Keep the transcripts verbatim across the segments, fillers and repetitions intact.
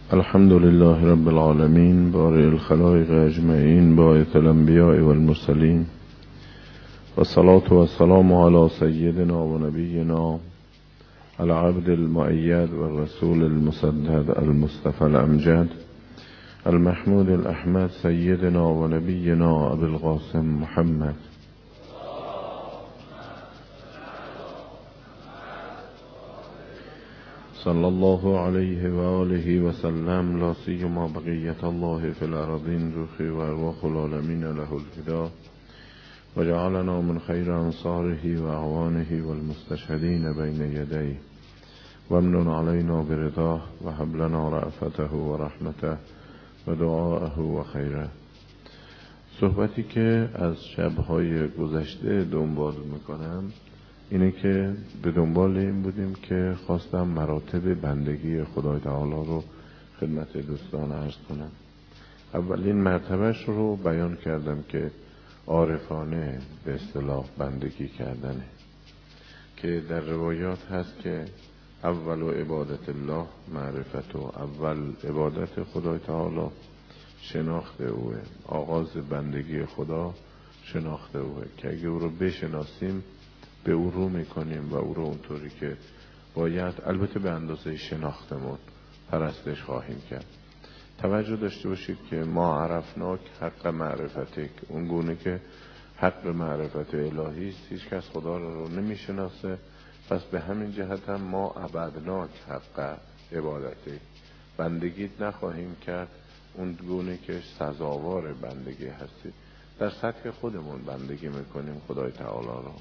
الحمد لله رب العالمين بارئ الخلائق اجمعین باعث الانبیاء والمرسلین والصلاة والسلام على سیدنا و نبینا العبد المؤید والرسول المسدد المصطفى الامجد المحمود الاحمد سیدنا و نبینا ابی القاسم محمد صلی الله علیه و آله و سلم. لا سیما بقیت الله فی الارضین روحی و ارواح العالمین له الفدا و جعلنا من خیر انصاره و اعوانه و المستشهدین بین یدیه و امنن علینا برضاه و هب لنا رأفته و رحمته و دعاءه و خیره. صحبتی که از شبهای گذشته دنبال میکنم اینه که به دنبال این بودیم که خواستم مراتب بندگی خدای تعالی رو خدمت دوستان عرض کنم. اولین مرتبهش رو بیان کردم که عارفانه به اصطلاح بندگی کردنه، که در روایات هست که اول و عبادت الله معرفت و اول عبادت خدای تعالی شناخت اوه، آغاز بندگی خدا شناخت اوه که اگه او رو بشناسیم به او رو میکنیم و او رو اونطوری که باید، البته به اندازه شناختمون، پرستش خواهیم کرد. توجه داشته باشید که ما عرفناک حق معرفتک، اون گونه که حق معرفت الهی است، هیچ کس خدا رو نمیشناسه، پس به همین جهت هم ما عبدناک حق عبادتی، بندگیت نخواهیم کرد اون گونه که سزاوار بندگی هستی. در سطح خودمون بندگی میکنیم خدای تعالی رو.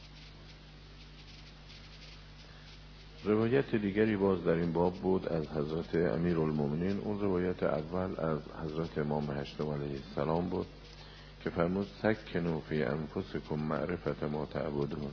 روایت دیگری باز در این باب بود از حضرت امیرالمومنین. اون روایت اول از حضرت امام هشتم علیه السلام بود که فرمود سکنوا فی انفسکم معرفت ما تعبدون،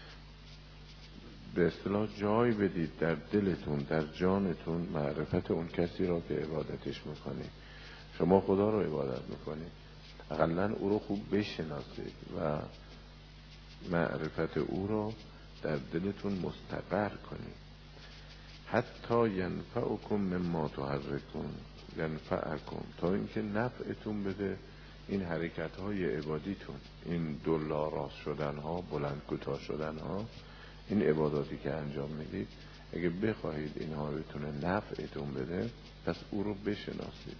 به اصطلاح جای بدید در دلتون، در جانتون معرفت اون کسی را که عبادتش میکنید. شما خدا رو عبادت میکنید، اقلن او رو خوب بشناسید و معرفت او رو در دلتون مستقر کنید. حتی ینفعکم مما تحرکون ینفعکم، تا اینکه نفعتون بده این حرکت های عبادیتون، این دلا راست شدن ها، بلند کوتاه شدن ها، این عباداتی که انجام میدید، اگه بخواهید اینها بتونه نفعتون بده پس او رو بشناسید.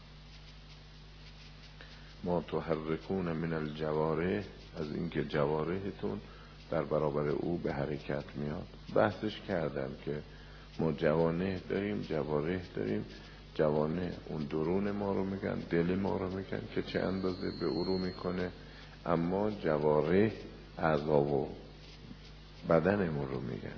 ما تحرکون من الجوارح، از اینکه جوارحتون در برابر او به حرکت میاد. بحثش کردم که ما جوانح داریم، جوارح داریم. جوانح اون درون ما رو میگن، دل ما رو میگن که چه اندازه به او رو میکنه، اما جوارح اعضا و بدنمون رو میگن.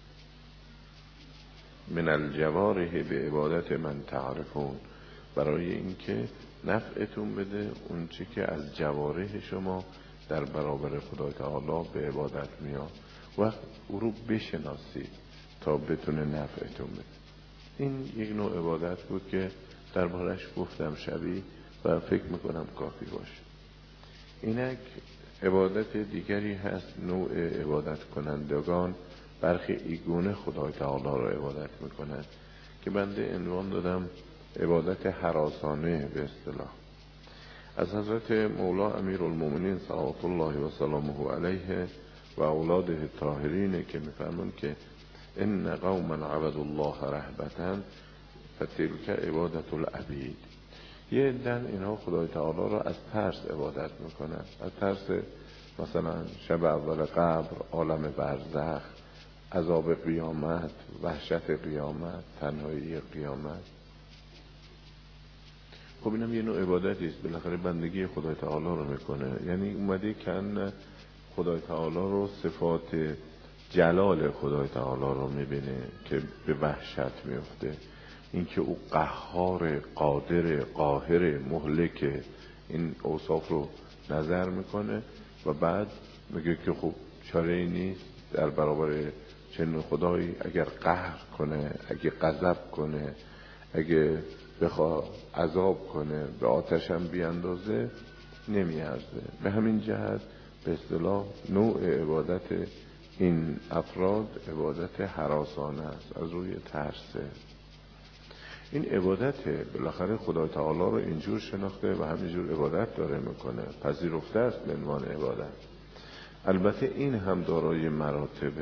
من الجوارح به عبادت من تعرفون، برای اینکه نفعتون بده اون چی که از جوارح شما در برابر خدای تعالی به عبادت میاد و او رو بشناسید تا بتونه نفعتون بده. این یک نوع عبادت بود که دربارش گفتم شبی و فکر میکنم کافی باشه. اینک عبادت دیگری هست، نوع عبادت کنندگان برخی ایگونه خدای تعالی رو عبادت میکنند که بنده عنوان دادم عبادت هراسانه به اصطلاح. از حضرت مولا امیرالمومنین صلوات الله و سلامه علیه و اولاده الطاهرین که میفرمون که ان قوما عبدوا الله رهبة فتلك عبادت العبید. یه عدن اینها خدای تعالی را از ترس عبادت میکنن، از ترس مثلا شب اول قبر، عالم برزخ، عذاب قیامت، وحشت قیامت، تنهایی قیامت. خب اینم یه نوع عبادتی است، بالاخره بندگی خدای تعالی رو میکنه. یعنی اومده کن خدای تعالی رو، صفات جلال خدای تعالی رو میبینه که به وحشت میفته، اینکه او قهار، قادر، قاهر، مهلک، این اوصاف رو نظر میکنه و بعد میگه که خب چاره نیست در برابر چنین خدایی، اگر قهر کنه، اگه غضب کنه، اگه بخواه عذاب کنه، به آتش هم بیاندازه نمیارزه. به همین جهت به اصطلاح نوع عبادت این افراد عبادت هراسانه است، از روی ترسه. این عبادته. بالاخره خدای تعالی رو اینجور شناخته و همینجور عبادت داره میکنه، پذیرفته است به عنوان عبادت. البته این هم دارای مراتبه،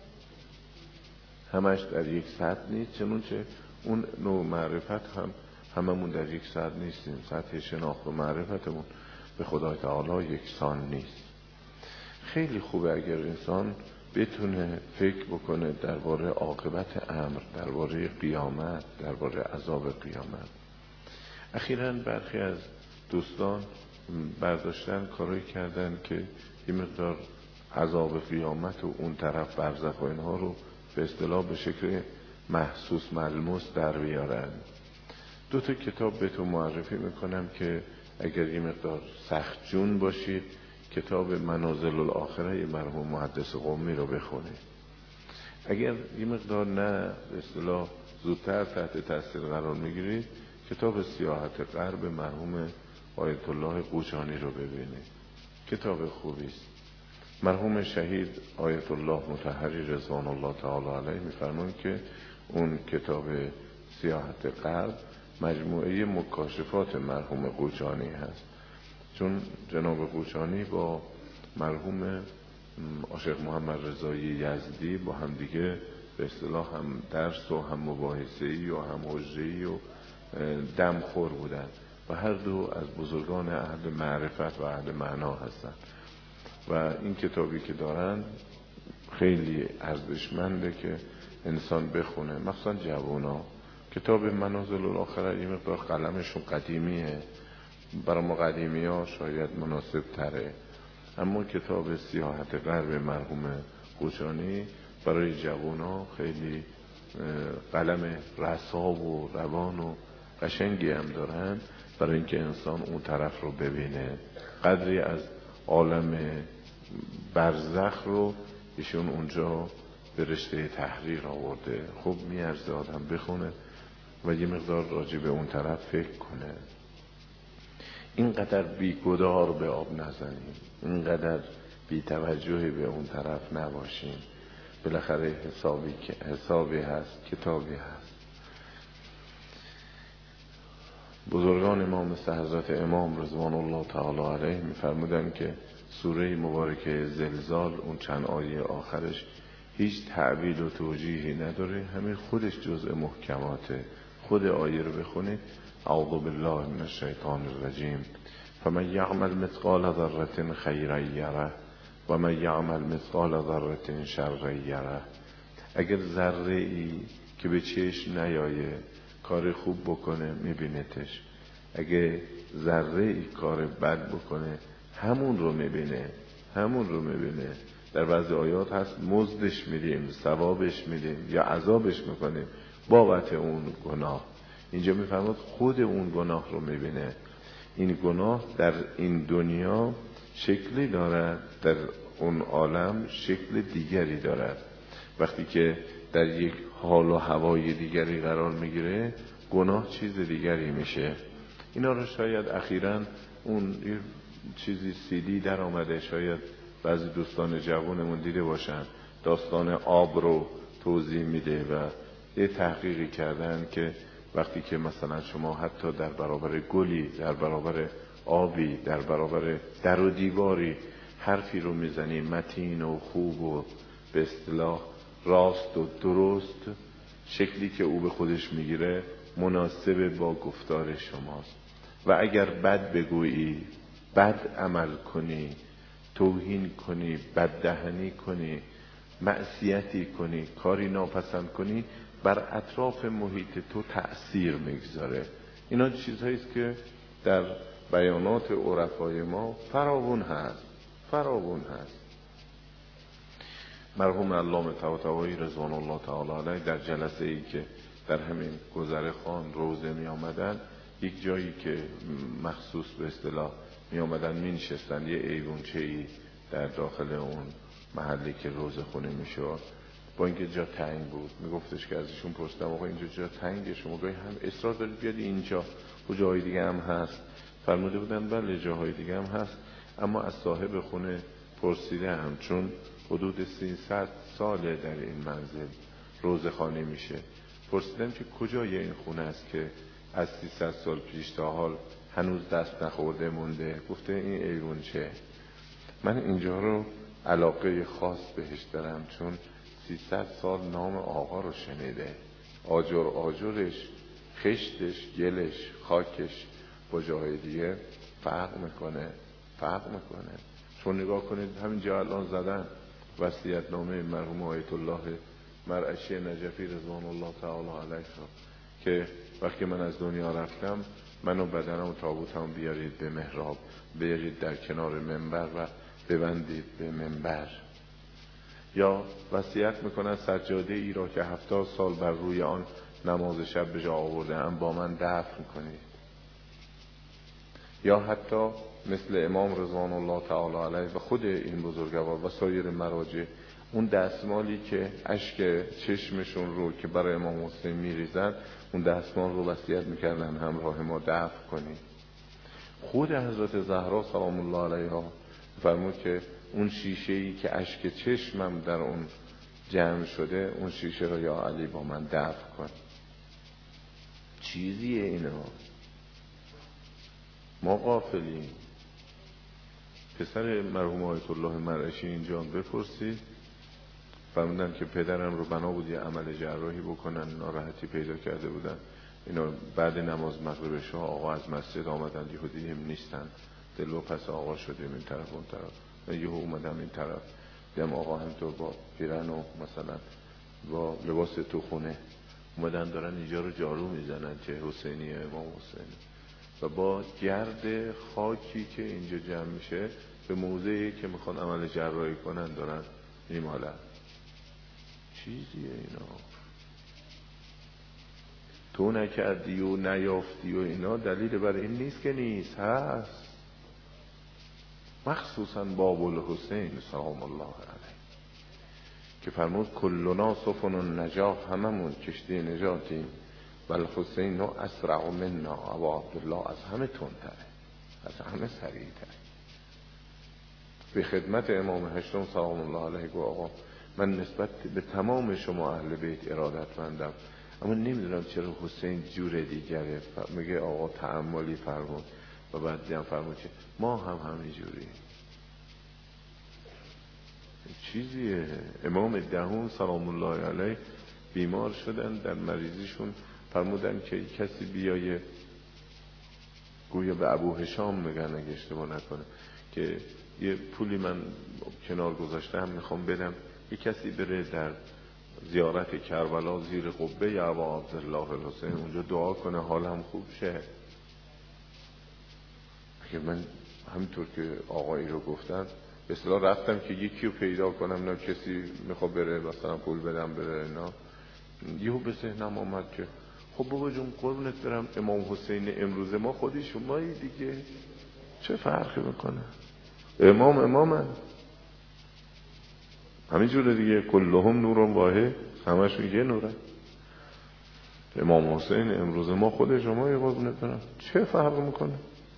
همش در یک سطح نیست، چنانچه اون نوع معرفت هم هممون در یک سطح نیستیم. سطح شناخت و معرفتمون به خدای تعالی یکسان نیست. خیلی خوبه اگر انسان بتونه فکر بکنه درباره عاقبت امر، درباره قیامت، درباره عذاب قیامت. اخیراً برخی از دوستان برداشتن کارایی کردن که یه مقدار عذاب قیامت و اون طرف برزخ و اینها رو به اصطلاح به شکل محسوس ملموس در بیارن. دو تا کتاب بهتون معرفی میکنم که اگر یه مقدار سخت جون باشید کتاب منازل الاخره مرحوم محدث قمی رو بخونید. اگر یه مقدار نه به اصطلاح زودتر تحت تاثیر قرار میگیرید کتاب سیاحت غرب مرحوم آیت الله قوچانی رو ببینید. کتاب خوبی است. مرحوم شهید آیت الله مطهری رضوان الله تعالی علیه میفرمایند که اون کتاب سیاحت غرب مجموعه مکاشفات مرحوم قوچانی هست، چون جناب قوچانی با مرحوم عاشق محمد رضایی یزدی با هم دیگه به اصطلاح هم درس و هم مباحثه‌ای و هم حجه‌ای و دمخور بودن و هر دو از بزرگان اهل معرفت و اهل معنا هستند و این کتابی که دارن خیلی ارزشمنده که انسان بخونه، مخصوصا جوونا. کتاب منازل الاخره یه مقدار قلمشون قدیمیه، برای ما قدیمی ها شاید مناسب تره، اما کتاب سیاحت غرب مرحوم قوچانی برای جوونا خیلی قلم رساب و روان و قشنگی هم دارن برای اینکه انسان اون طرف رو ببینه. قدری از عالم برزخ رو ایشون اونجا به رشته تحریر آورده. خب میارزه آدم بخونه و یه مقدار راجع به اون طرف فکر کنه. اینقدر بیگدار به آب نزنیم، اینقدر بی توجهی به اون طرف نباشیم. بالاخره حسابی حسابی هست، کتابی هست. بزرگان ما مثل حضرت امام رضوان الله تعالی علیه میفرمودن که سوره مبارکه زلزال اون چند آیه آخرش هیچ تعبیل و توجیهی نداره، همین خودش جزء محکماته. خود آیه رو بخونید، اعوذ بالله من الشیطان الرجیم، فمن یعمل مثقال ذره خیرا یره و من یعمل مثقال ذره شرا یره. اگر ذره ای که به چشم نیایه کار خوب بکنه میبینتش، اگه ذره ای کار بد بکنه همون رو میبینه، همون رو میبینه. در بعضی آیات هست مزدش میدیم، ثوابش میدیم یا عذابش میکنیم بابت اون گناه. اینجا میفرماد خود اون گناه رو میبینه. این گناه در این دنیا شکلی دارد، در اون عالم شکل دیگری دارد. وقتی که در یک حال و هوای دیگری قرار میگیره گناه چیز دیگری میشه. اینا رو شاید اخیراً اون چیزی سیدی در آمده، شاید بعضی دوستان جوانمون دیده باشن، داستان آب رو توضیح میده و یه تحقیقی کردن که وقتی که مثلا شما حتی در برابر گلی، در برابر آبی، در برابر در و دیواری حرفی رو میزنی متین و خوب و به اصطلاح راست و درست، شکلی که او به خودش میگیره مناسب با گفتار شماست. و اگر بد بگویی، بد عمل کنی، توهین کنی، بددهنی کنی، معصیتی کنی، کاری ناپسند کنی، بر اطراف محیط تو تأثیر میگذاره. اینا چیزهایی است که در بیانات عرفای ما فراوان هست، فراوان هست. مرحوم علامه طباطبایی رضوان الله تعالی علیه در جلسه ای که در همین گذر خان روزه می آمدن، یک جایی که مخصوص به اصطلاح می آمدن می نشستن، یه ایوونچه ای در داخل اون محلی که روزه خونه می شود، با اینکه جا تنگ بود. می گفتش که ازشون پرسیدم آقا اینجا جا تنگه، شما گاهی هم اصرار دارید بیاد اینجا و جاهای دیگه هم هست؟ فرموده بودن بله جاهای دیگه هم هست، اما از صاحب خونه پرسیده هم، چون حدود سیصد ساله در این منزل روزه خانه میشه پرسیدم که کجای این خونه است که از سیصد سال پیش تا حال هنوز دست نخورده مونده؟ گفته این ایوونچه. من اینجا رو علاقه خاص بهش دارم، چون سیصد سال نام آقا رو شنیده. آجر آجرش، خشتش، گلش، خاکش با جاهای دیگه فرق میکنه فرق میکنه چون نگاه کنید همینجا الان زدن وصیت نامه مرحوم آیت الله مرعشی نجفی رضوان الله تعالی علیه که وقتی من از دنیا رفتم منو بدنم و تابوتم بیارید به محراب، بیارید در کنار منبر و ببندید به منبر. یا وصیت میکنن سجاده ای را که هفتاد سال بر روی آن نماز شب به جا آورده ام با من دفن کنید. یا حتی مثل امام رضوان الله تعالی علیه و خود این بزرگوار و سایر مراجع اون دستمالی که اشک چشمشون رو که برای امام حسین میریزن اون دستمال رو وصیت میکردن همراه ما دفن کنید. خود حضرت زهرا سلام الله علیها فرمود که اون شیشه‌ای که اشک چشمم در اون جمع شده اون شیشه رو یا علی با من دفن کن. چیزیه اینا، ما غافلیم. پسر مرحوم آیت الله مرعشی اینجا بپرسید، فرمودن که پدرم رو بنا بود یه عمل جراحی بکنن، ناراحتی پیدا کرده بودن. اینا بعد نماز مغرب شاه آقا از مسجد آمدن، یهو دیدیم نیستن، دل و پس آقا شدیم این طرف اون طرف. من یهو اومدم این طرف دیدم آقا همینطور با پیرن و مثلا با لباس تو خونه اومدن دارن اینجا رو جارو میزنن که حسینی امام حسین و با گرد خاکی که اینجا جمع میشه به موضعی که میخوان عمل جراحی کنن دارن میمالن. چیزیه اینا، تو نکردی و نیافتی و اینا دلیل بر این نیست که نیست، هست. مخصوصا باب الحسین سلام الله علیه که فرمود کلنا سفن النجاة، هممون کشتی نجاتیم، بل حسین اسرع منا، ابا عبدالله از همه تندتره، از همه سریعتره. به خدمت امام هشتم سلام الله علیه گو آقا من نسبت به تمام شما اهل بیت ارادتمندم، اما نمیدونم چرا حسین جور دیگره. میگه آقا تأملی فرمود و بعد دیدم فرمود که ما هم همین جوری. چیزیه. امام دهم سلام الله علیه بیمار شدن، در مریضیشون فرمودن که کسی بیایه، گویا به ابو هشام میگن اگه اشتباه نکنه، که یه پولی من کنار گذاشتم میخوام بدم، یه کسی بره در زیارت کربلا زیر قبه یا ابا عبدالله الحسین اونجا دعا کنه حالم خوب شه. اگه من همینطور که آقایی رو گفتن به اصطلاح رفتم که یکی رو پیدا کنم، نه کسی میخواد بره مثلا پول بدم بره اینا، یهو به ذهنم آمد که خب بابا جون قربونت برم امام حسین امروز ما خودی شمایی دیگه، چه فرقی میکنه؟ امام امامن همینجوره دیگه، کلهم نورون واحد، همشون یه نوره. امام حسین امروز ما خود شمایی قربونت برم، چه فرق میکنه؟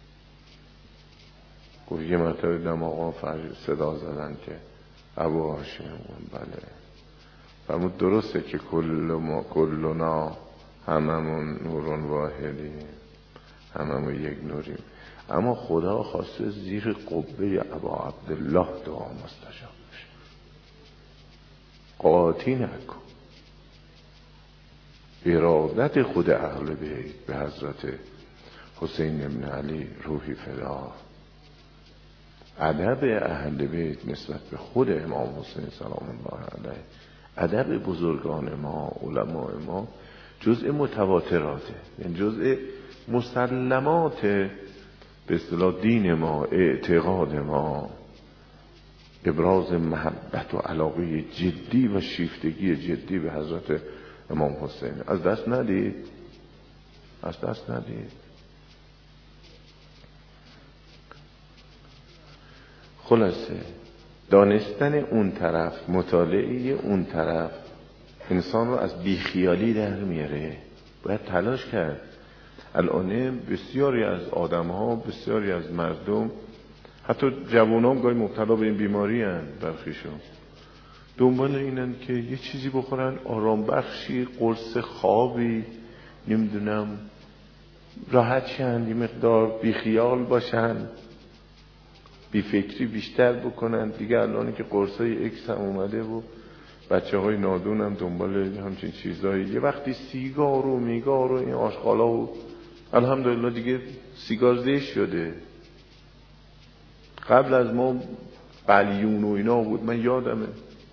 گفت یه مرتبه دم آقا فرج صدا زدن که ابو هاشم، بله فرمود درسته که کل ما کلنا هممون نورون واحدیم، هممون یک نوریم، اما خدا خواسته زیر قبه ابا عبدالله دعا مستجاب بشه. قاطی نکن. ارادت خود اهل بیت به حضرت حسین ابن علی روحی فدا، ادب اهل بیت نسبت به خود امام حسین سلام الله علیه، ادب بزرگان ما علماء ما جزء متواتراته، یعنی جزء مسلمات به اصطلاح دین ما، اعتقاد ما. ابراز محبت و علاقه جدی و شیفتگی جدی به حضرت امام حسین از دست ندید، از دست ندید. خلاصه دانستن اون طرف، مطالعه اون طرف انسان رو از بیخیالی در میاره. باید تلاش کرد. الان بسیاری از آدم ها، بسیاری از مردم، حتی جوان ها گاهی مبتلا به این بیماری هستند برخیشون، دنبال اینن که یه چیزی بخورن آرام بخشی، قرص خوابی، نمیدونم راحت شن، یه مقدار بیخیال باشن، بی فکری بیشتر بکنن. دیگه الان که قرصای اکس هم اومده و بچه های نادون هم دنبال همچین چیزایی، یه وقتی سیگار و میگار و این آشغالا و الحمدلله دیگه سیگار زشت شده. قبل از ما قلیون و اینا بود. من یادمه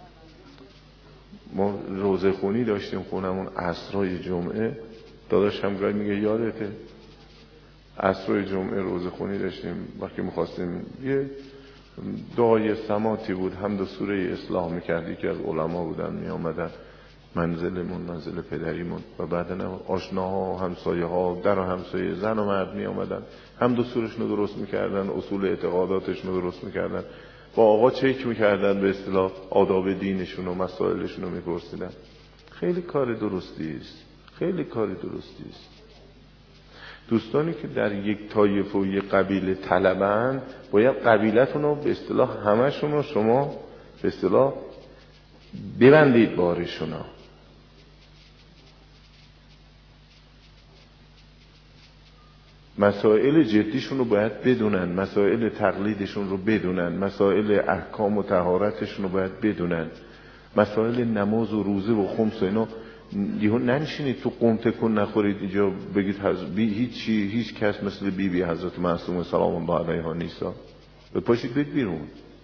ما روزه خونی داشتیم خونمون عصرهای جمعه، داداش هم گاهی میگه یادته عصرهای جمعه روزه خونی داشتیم. وقتی میخواستیم یه دعای سماتی بود، حمد و سوره اصلاح میکردی که از علما بودن میامدن منزلمون، منزل پدریمون، و بعدن آشناها، همسایه ها، در و همسایه، زن و مرد میامدن حمد و سورهشون رو درست میکردن، اصول اعتقاداتشون رو درست میکردن، با آقا چک میکردن، به اصطلاح آداب دینشون و مسائلشون رو میپرسیدن. خیلی کار درستی است، خیلی کار درستی است. دوستانی که در یک طایفه و یک قبیله طلبند، باید قبیلتون رو به اصطلاح همشون رو شما به اصطلاح ببندید بارشون ها. مسائل جدیشون رو باید بدونن، مسائل تقلیدشون رو بدونن، مسائل احکام و طهارتشون رو باید بدونن، مسائل نماز و روزه و خمس و اینا. یهو ننشینید تو قم تکون نخورید اینجا بگید بی هیچ هیچ کس مثل بی بی حضرت معصومه سلام الله علیها نیستا. بپاشید بید بیرون.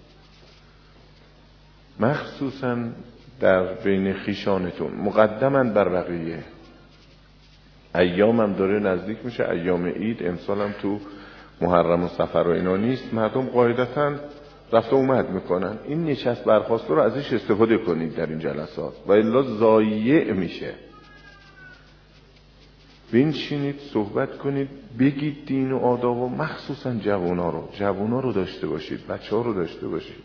مخصوصا در بین خیشانتون مقدما بر بقیه. ایام هم داره نزدیک میشه، ایام عید، امسال هم تو محرم و صفر و اینا نیست، مردم قاعدتاً رفت و اومد میکنن. این نشست برخواسته رو ازش استفاده کنید در این جلسات و الا ضایع میشه. بنشینید صحبت کنید، بگید دین و آداب و مخصوصا جوانا رو جوانا رو داشته باشید، بچه ها رو داشته باشید.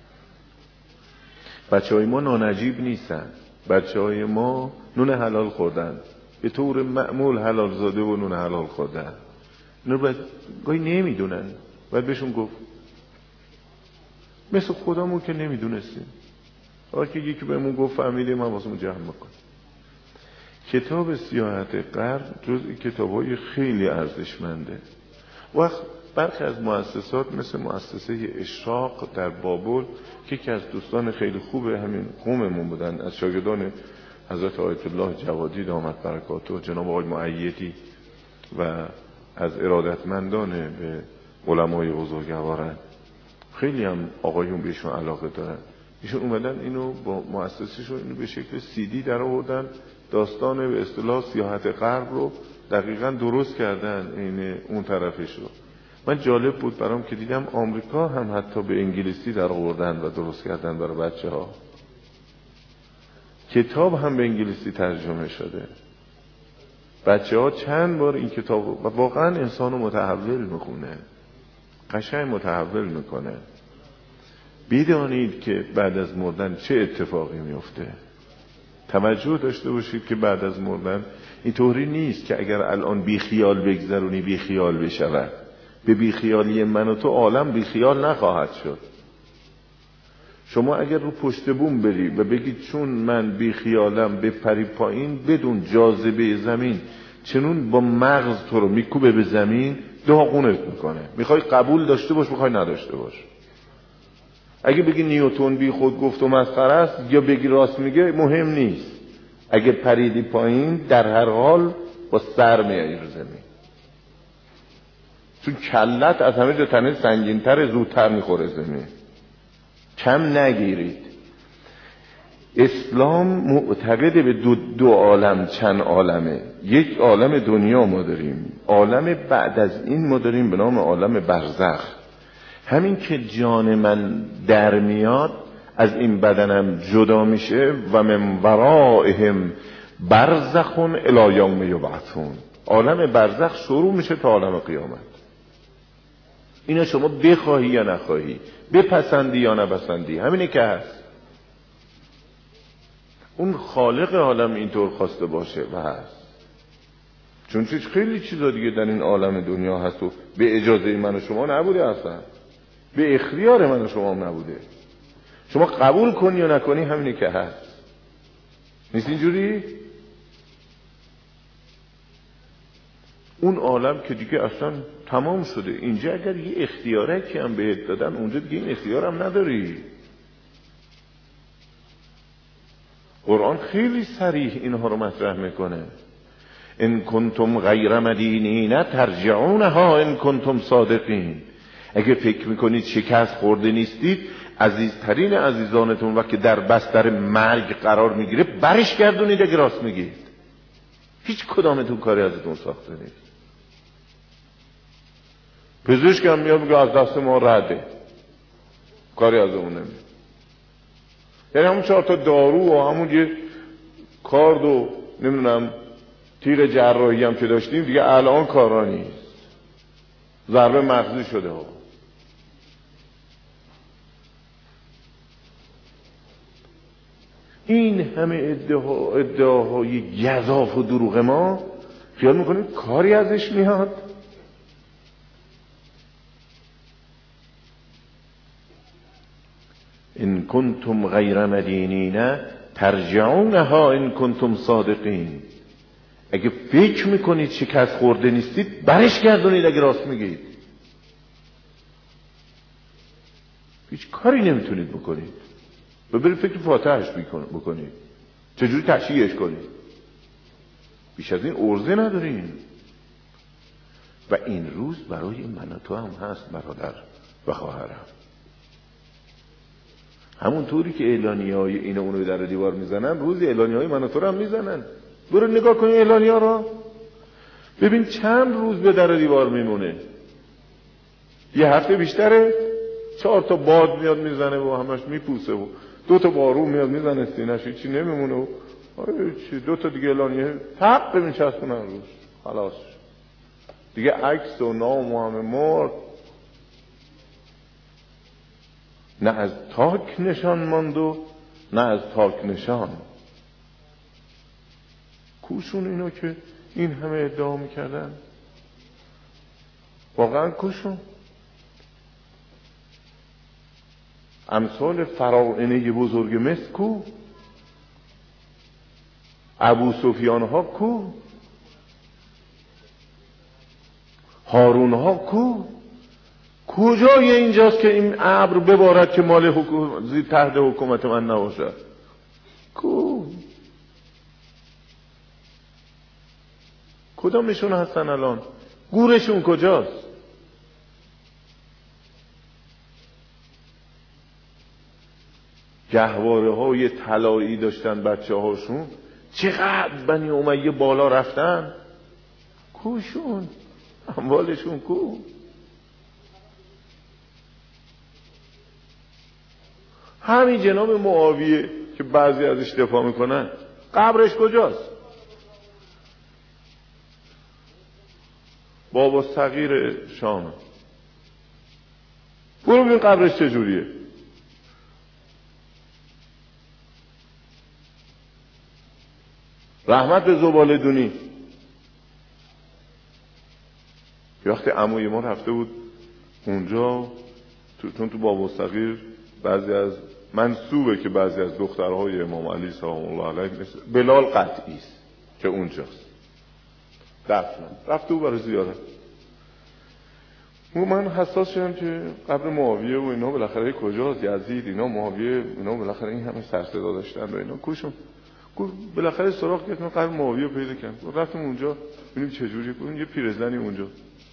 بچه های ما نانجیب نیستن، بچه های ما نون حلال خوردن، به طور معمول حلال زاده و نون حلال خوردن. اینا باید گاهی نمیدونن، باید بهشون گفت. مثل خودمون که نمیدونستیم، آقا که یکی بهمون گفت فهمیدیم من واسمون جمع بکن. کتاب سیاحت غرب جزء کتابای خیلی ارزشمنده. وقت برخی از مؤسسات مثل مؤسسه اشراق در بابل که که از دوستان خیلی خوب همین قوممون بودن، از شاگردان حضرت آیت الله جوادی دامت برکاته، جناب آقای مؤیدی و از ارادتمندان به علمای بزرگوارن، خیلی هم آقایون بهشون علاقه دارن. ایشون اومدن اینو با مؤسسه‌شون اینو به شکل سی دی در آوردن، داستان به اصطلاح سیاحت غرب رو دقیقاً درست کردن، این اون طرفش رو. من جالب بود برام که دیدم آمریکا هم حتی به انگلیسی در آوردن و درست کردن برای بچه‌ها. کتاب هم به انگلیسی ترجمه شده. بچه‌ها چند بار این کتاب و واقعاً انسانو متحول میکنه، قشنگ متحول میکنه. بدانید که بعد از مردن چه اتفاقی میفته. توجه داشته باشید که بعد از مردن اینطوری نیست که اگر الان بی خیال بگذرونی بی خیال بشود. به بی خیالی من و تو عالم بی خیال نخواهد شد. شما اگر رو پشت بوم بری و بگید چون من بی خیالم بپری پایین، بدون جاذبه زمین چنون با مغز تو رو میکوبه به زمین، داغونت میکنه. میخوای قبول داشته باش، میخوای نداشته باش. اگه بگی نیوتن بی خود گفت و مسخره است یا بگی راست میگه، مهم نیست. اگه پریدی پایین در هر حال با سر میایی رو زمین، چون کلت از همه جا تنه سنگین‌تر، زودتر میخوره زمین. کم نگیرید. اسلام معتقد به دو, دو عالم، چند عالمه. یک عالم دنیا ما داریم، عالم بعد از این ما داریم به نام عالم برزخ. همین که جان من در میاد از این بدنم جدا میشه و من ورائهم برزخون الی یوم یبعثون. عالم برزخ شروع میشه تا عالم قیامت. اینا شما بخواهی یا نخواهی، بپسندی یا نپسندی، همینه که هست. اون خالق عالم اینطور خواسته باشه و هست. چون چیز خیلی چیزا دیگه در این عالم دنیا هست و به اجازه من و شما نبوده، اصلا به اختیار من و شما نبوده. شما قبول کنی یا نکنی همینه که هست. نیست اینجوری؟ اون عالم که دیگه اصلا تمام شده. اینجا اگر یه اختیاره که هم بهت دادن، اونجا دیگه این اختیار هم نداری. قرآن خیلی صریح اینها رو مطرح میکنه. ان کنتم غیر مدینین ترجعونها ان کنتم صادقین. اگه فکر میکنید شکست خورده نیستید، عزیزترین عزیزانتون وقتی در بستر مرگ قرار میگیره برش گردونید اگه راست میگید. هیچ کدامتون کاری ازتون ساخته نیست. پزشک هم میاد میگه از دست ما رده، کاری از اون نمیاد. یعنی همون چهار تا دارو و همون یه کارد و نمیدونم تیر جراحی هم که داشتیم دیگه الان کارا نیست، ضربه مغزی شده ها. این همه ادعا ادعاهای گزاف و دروغ ما خیال میکنید کاری ازش میاد؟ ان کنتم غیر مدینین ترجعونها ان کنتم صادقین. اگه فکر میکنید شکست خورده نیستید برش گردونید اگه راست میگید. هیچ کاری نمیتونید بکنید. ببرید فکر فاتحش بکنید، چجوری تشییعش کنید. بیش از این ارزه نداریم. و این روز برای من و تو هم هست برادر و خواهرم. همون طوری که اعلانیه های اینو اونو در دیوار میزنن، روز اعلانیه های من و تو رو هم میزنن. برو نگاه کن اعلانیه ها رو، ببین چند روز به در دیوار میمونه. یه هفته بیشتره، چهار تا باد میاد میزنه و همش میپوسه و دو تا بارون میاد میزنه سینه‌ش، هیچی نمیمونه و چی دو تا دیگه اعلانیه تق میچسبونن روش، خلاص دیگه عکس و نام و همه مرد. نه از تاک نشان ماند و نه از تاک نشان. کوشون اینو که این همه ادعا میکردن، واقعا کوشون. امثال فراعنه بزرگ مصر کو؟ ابو سفیان ها کو؟ هارون ها کو؟ کجای اینجاست که این ابر ببارد که مال حکومت زیر تحت حکومت من نباشد؟ کو؟ کدامشون هستن الان؟ گورشون کجاست؟ گهواره های طلایی داشتن بچه هاشون، چقدر بنی امیه بالا رفتن. کوشون؟ اموالشون کو؟ همین جناب معاویه که بعضی ازش دفاع میکنن، قبرش کجاست؟ بابا صغیر شام. برو ببین قبرش چجوریه. رحمت به زبالدونی که وقتی عموی ما رفته بود اونجا، چون تو بابا صغیر بعضی از منسوبه که بعضی از دخترهای امام علی سلام الله علیه مثل بلال قطعی است که اونجاست دفنن، رفته بود برای زیارت. من حساس شدم که قبر معاویه و اینا بالاخره کجاست، یزید اینا، معاویه اینا بالاخره این همه سر صدا داشتن و اینا، کوشم بالاخره سراغ کردم قبر معاویه پیدا کردم. رفتم اونجا ببینیم چه جوریه. اون یه پیرزنی اونجا،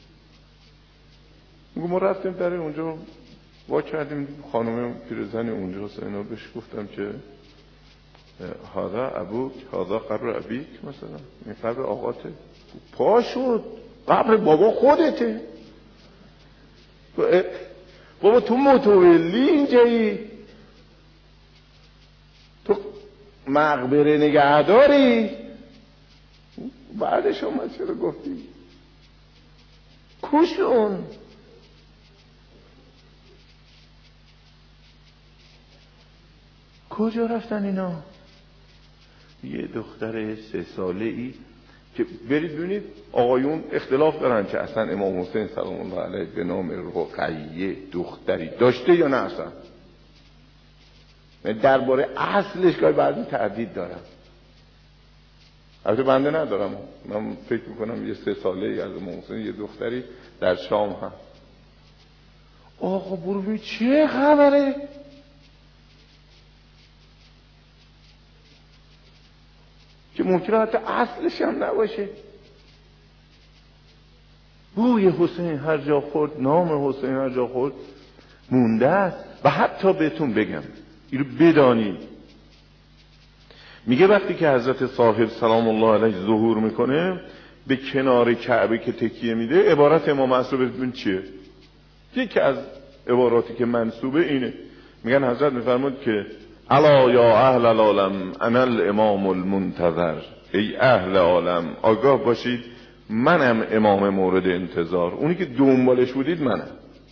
میگم ما رفتیم در اونجا وا کردیم، خانم پیرزنی اونجاست اینا، بهش گفتم که هذا ابوک هذا قبر ابیک، مثلا این قبر آقاته. پا شد، قبر بابا خودته. بابا تو متولی اینجایی، تو مقبره نگهداری. بعدش اومد چرا گفتی کوشون؟ کجا رفتن اینا؟ یه دختر سه ساله ای که برید ببینید آقایون اختلاف دارن که اصلا امام حسین سلام الله علیه به نام رقیه دختری داشته یا نه اصلا. درباره اصلش گاهی بعضی تردید دارم. البته بنده ندارم، من فکر میکنم یه سه ساله از امام حسین یه دختری در شام هم آقا برو ببین چه خبره، که ممکنه حتی اصلش هم نباشه. بوی حسین هر جا خورد، نام حسین هر جا خورد مونده است. و حتی بهتون بگم اینو بدانید، میگه وقتی که حضرت صاحب سلام الله علیه ظهور میکنه به کنار کعبه که تکیه میده، عبارت امام معصوم ببین چیه؟ یکی از عباراتی که منسوبه اینه، میگن حضرت میفرمود که الا یا اهل العالم انا الامام المنتظر، ای اهل عالم آگاه باشید منم امام مورد انتظار، اونی که دنبالش بودید منم.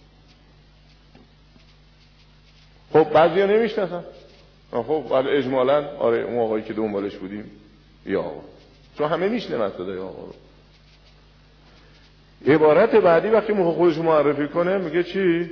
خب بعضیا نمیشناسن، خب ولی اجمالاً آره اون آقایی که دنبالش بودیم یا آقا، چون همه میشنون صدای آقا رو. عبارت بعدی وقتی میخواد خودش معرفی کنه میگه چی؟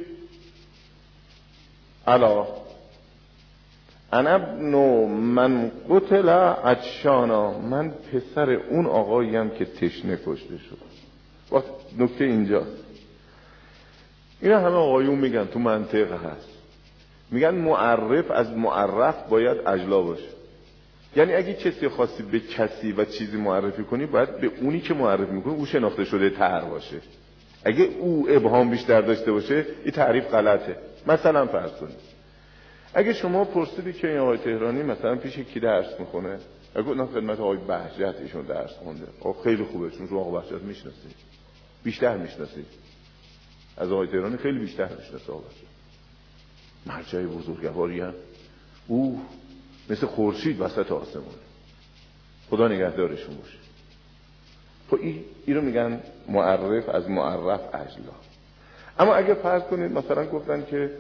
الا انا ابن من قتل عطشانا، من پسر اون آقاییم که تشنه کشته شد. وقت نکته اینجاست، اینا همه آقایون میگن تو منطقه هست، میگن معرف از معرف باید اجلا باشه. یعنی اگه کسی خاصی به کسی و چیزی معرفی کنی باید به اونی که معرفی میکنی او شناخته شده تر باشه. اگه او ابهام بیشتر داشته باشه این تعریف غلطه. مثلا فرض کنید اگه شما پرسیدی که این آقای تهرانی مثلا پیش کی درس میخونه، اگه گفتن خدمت آقای بهجت ایشون درس خونده، آقا خیلی خوبه چون شما آقای بهجت میشناسید، بیشتر میشناسید از آقای تهرانی، خیلی بیشتر میشناسید. آقا بهجت مرجع بزرگواری هم، او مثل خورشید وسط آسمون، خدا نگهدارشون باشه. خب این این رو میگن معرف از معرف اجلا. اما اگه فرض کنید مثلا گفتن که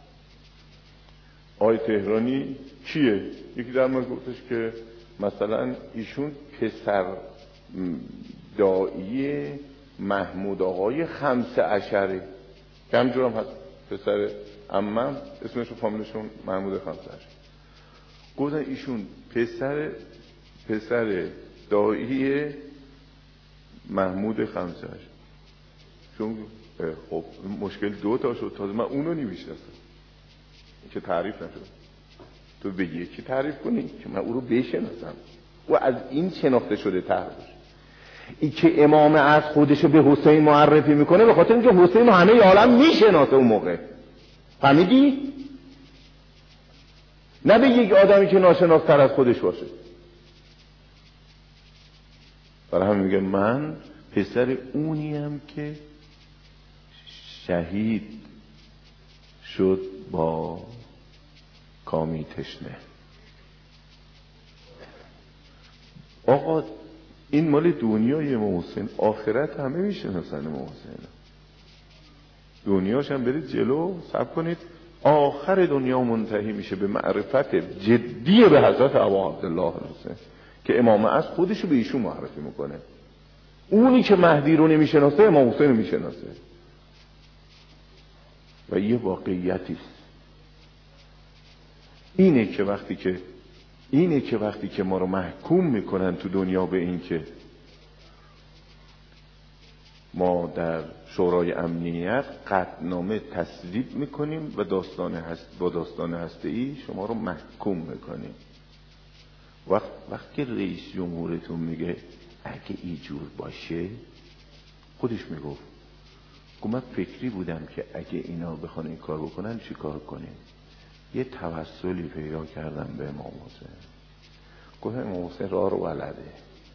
آقای تهرانی کیه، یکی در مورد گفتش که مثلا ایشون پسر داعی محمود آقای خمسه عشره، که همجور هم هست، پسر عمم اسمش و فامیلشون محمود خمسه عشره. گفتن ایشون پسر پسر داعی محمود خمسه عشره. چون خب مشکل دو تا شد، تازه من اونو نمیشناسم که تعریف نشد، تو بگی یکی تعریف کنی که من او رو بشناسم و از این شناخته شده تر باشه. این که امام از خودشو به حسین معرفی میکنه به خاطر اینکه حسین همه عالم میشناسه اون موقع، فهمیدی؟ نه به یک آدمی که ناشناختر از خودش باشه. برای همین میگه من پسر اونیم که شهید شد با کامی تشنه. آقا این مال دنیای امام حسین، آخرت همه میشناسن امام حسین. دنیاش هم برید جلو صبر کنید، آخر دنیا منتهی میشه به معرفت جدی به حضرت ابا عبدالله حسین که امام از خودشو به ایشون معرفی میکنه. اونی که مهدی رو نمیشناسه امام حسین رو میشناسه. و یه واقعیتی است اینه که وقتی که اینه که وقتی که ما رو محکوم میکنن تو دنیا به این که ما در شورای امنیت قطعنامه تصویب میکنیم و داستان هست با داستان هسته‌ای شما رو محکوم میکنیم. وقت وقتی که رئیس جمهورتون میگه اگه اینجور باشه، خودش میگفت من فکری بودم که اگه اینا بخوان این کار بکنن چی کار کنیم. یه توسلی پیدا کردم به امام حسین، گفت امام حسین راه رو بلده.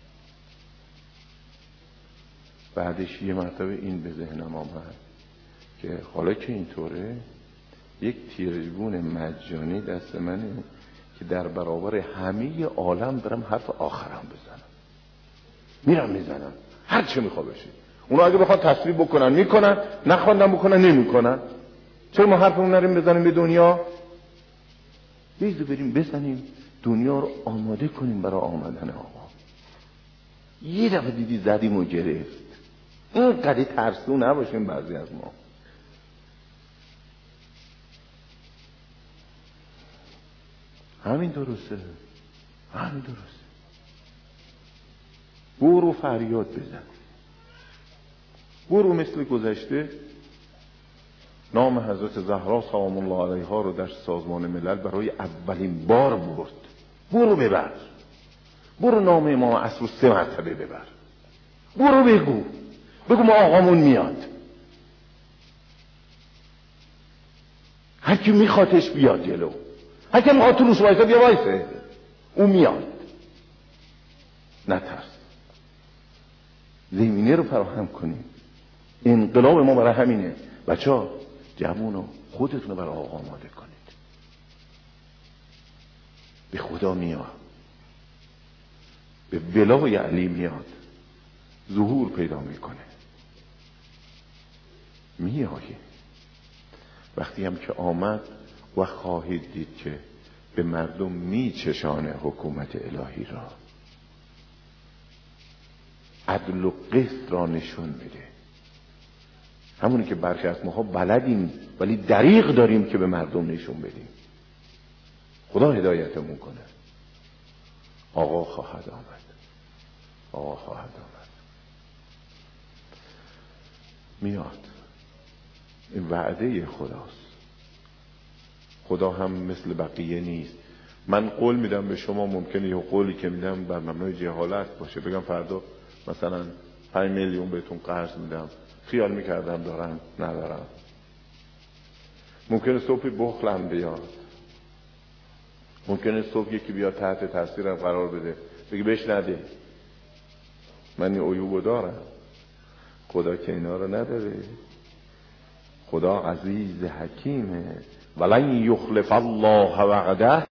بعدش یه مرتبه این به ذهنم آمد که حالا که اینطوره یک تیرجبون مجانی دست منه که در برابر همه عالم برم حرف آخرم بزنم، میرم میزنم هر چه میخوا بشه. اونا اگه بخواد تصویب بکنن میکنن، نخواندن بکنن نمیکنن. چرا ما حرفمون نریم بزنیم به دنیا؟ بیزو بریم بزنیم دنیا رو آماده کنیم برای آمدن آقا. یه دفعه دیدی زدیم و گرفت. اینقدر ترسو نباشیم بعضی از ما. همین درسته، همین درسته. برو فریاد بزن، برو مثل گذشته نام حضرت زهرا سلام الله علیها رو در سازمان ملل برای اولین بار برد. برو ببر، برو نام امام عصر رو سه مرتبه ببر، برو بگو بگو ما آقامون میاد، هر کی میخوادش بیاد جلو، هر کی میخواد تو روش وایسه بیا وایسه، اون میاد. نترس، زمینه رو فراهم کنیم. انقلاب ما برای همینه. بچه ها جوونو خودتون رو برای آقا آماده کنید. به خدا میاد، به ولای علی میاد، ظهور پیدا میکنه. میایه وقتی هم که آمد و خواهید دید که به مردم میچشانه حکومت الهی را، عدل و قسط را نشون میده. همونی که برخی از ماها بلدیم ولی دریغ داریم که به مردم نشون بدیم. خدا هدایتمون کنه. آقا خواهد آمد، آقا خواهد آمد، میاد. این وعده خداست. خدا هم مثل بقیه نیست. من قول میدم به شما، ممکنه یه قولی که میدم بر مبنای جهالت باشه، بگم فردا مثلا پنج میلیون بهتون قرض میدم، خیال میکردم دارم ندارم. ممکنه صبحی بخلم بیاد، ممکنه صبح یکی بیاد تحت تاثیرم قرار بده بگی بهش نده. من این عیوبو دارم، خدا که اینا رو نداره. خدا عزیز حکیمه. ولن یخلف الله وعده.